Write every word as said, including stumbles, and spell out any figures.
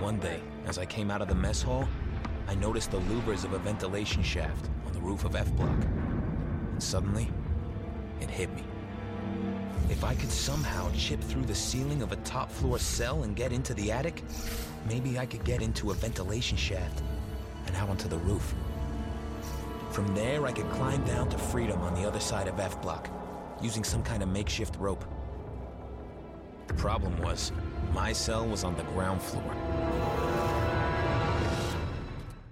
One day, as I came out of the mess hall, I noticed the louvers of a ventilation shaft on the roof of F Block. And suddenly, it hit me. If I could somehow chip through the ceiling of a top-floor cell and get into the attic, maybe I could get into a ventilation shaft and out onto the roof. From there, I could climb down to freedom on the other side of F Block, using some kind of makeshift rope. The problem was, my cell was on the ground floor.